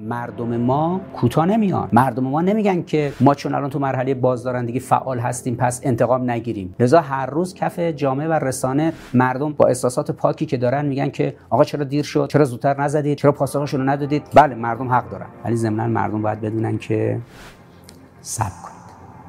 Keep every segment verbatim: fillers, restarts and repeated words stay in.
مردم ما کوتاه نمیان. مردم ما نمیگن که ما چون الان تو مرحله بازدارندگی فعال هستیم پس انتقام نگیریم. لذا هر روز کف جامعه و رسانه مردم با احساسات پاکی که دارن میگن که آقا چرا دیر شد، چرا زودتر نزدید، چرا پاسخشون رو ندادید. بله مردم حق دارن، ولی ضمن مردم باید بدونن که صبر کنید.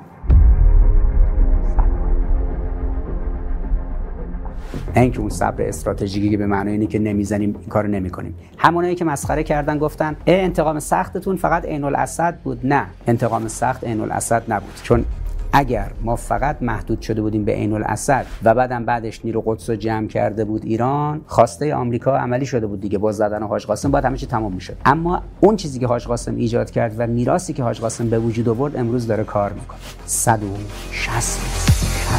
نه اینکه اون صبر استراتژیکی که به معنای اینه که نمیزنیم این کارو نمیکنیم. همونایی که مسخره کردن گفتن اه انتقام سختتون فقط عین الاسد بود. نه، انتقام سخت عین الاسد نبود. چون اگر ما فقط محدود شده بودیم به عین الاسد و بعدم بعدش نیرو قدس رو جمع کرده بود ایران، خواسته آمریکا عملی شده بود دیگه. با زدن حاج قاسم بعد همه چی تمام میشد. اما اون چیزی که حاج قاسم ایجاد کرد و میراثی که حاج قاسم به وجود آورد امروز داره کار میکنه. صد و شصت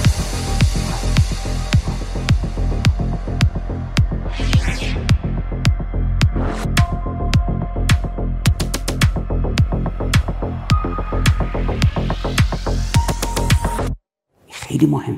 خیلی مهم.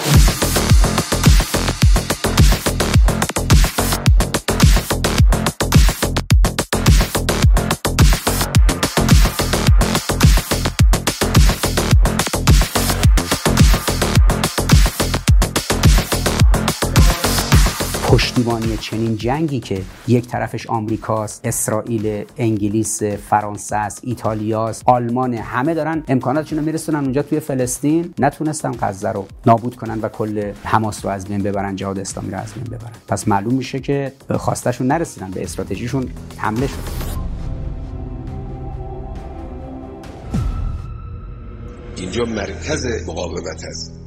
پشتیبانی چنین جنگی که یک طرفش آمریکاست، اسرائیل، انگلیس، فرانسه است، ایتالیاست، آلمان، همه دارن امکاناتشون رو میرسونن اونجا توی فلسطین، نتونستن غزه رو نابود کنن و کل حماس رو از بین ببرن، جهاد اسلامی رو از بین ببرن. پس معلوم میشه که به خواستشون نرسیدن، به استراتژیشون حمله شد. اینجا مرکز مقاومت است.